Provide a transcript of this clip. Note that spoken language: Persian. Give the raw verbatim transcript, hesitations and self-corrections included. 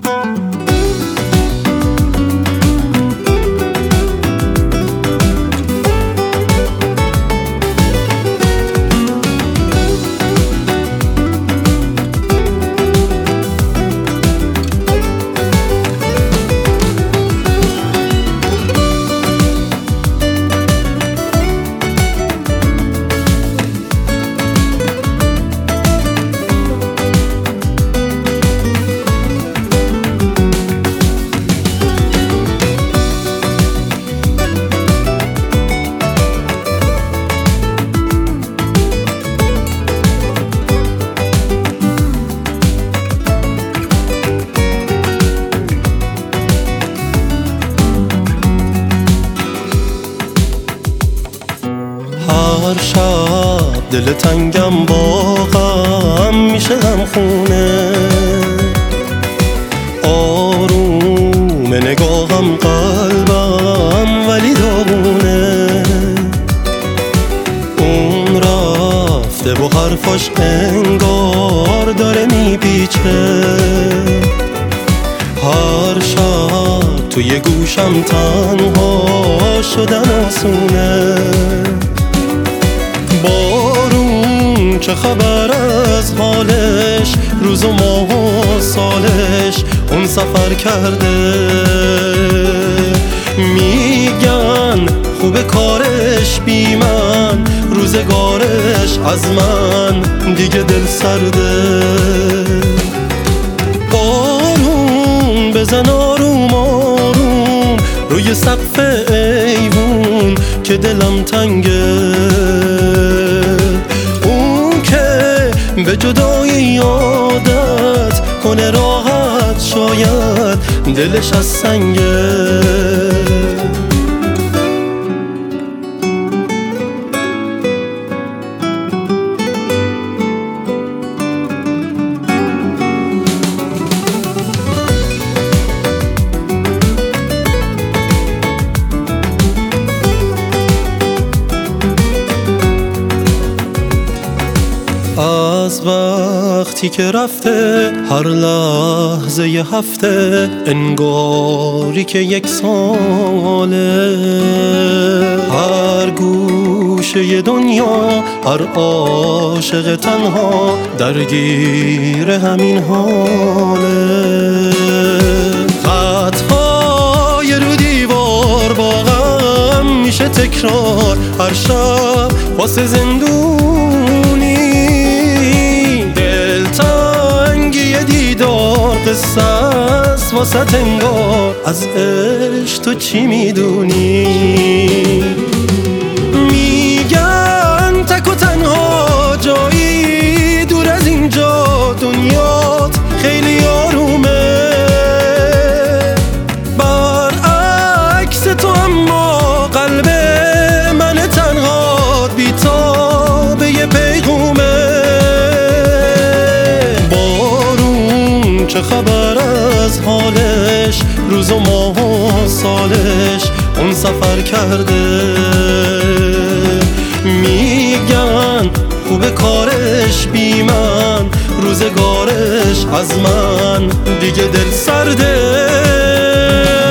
هر شب دل تنگم با غم میشه هم خونه، آروم نگاهم قلبم ولی داغونه. اون رفته و حرفاش انگار داره میپیچه، هر شب توی گوشم تنها شدن آسونه. بارون چه خبر از حالش، روز و ماه و سالش اون سفر کرده. میگن خوب کارش بی من، روزگارش از من دیگه دل سرده. آروم بزن آروم آروم روی سقف ایوون که دلم تنگه. اون که به جدایی عادت کنه راحت، شاید دلش از سنگه. از وقتی که رفته هر لحظه ی هفته انگاری که یک ساله. هر گوشه دنیا هر عاشق تنها درگیر همین حاله. خطهای رو دیوار با غم میشه تکرار، هر شب واسه زندونی. قصه است واسه انگار، از عشق تو چی میدونی؟ میگن تک و تنها جایی دور از اینجا، دنیات خیلی آرومه. برعکس تو اما قلب من تنها بی‌تاب یه پیغومه. چه خبر از حالش، روز و ماه و سالش اون سفر کرده. میگن خوب کارش بی من، روزگارش از من دیگه دل سرده.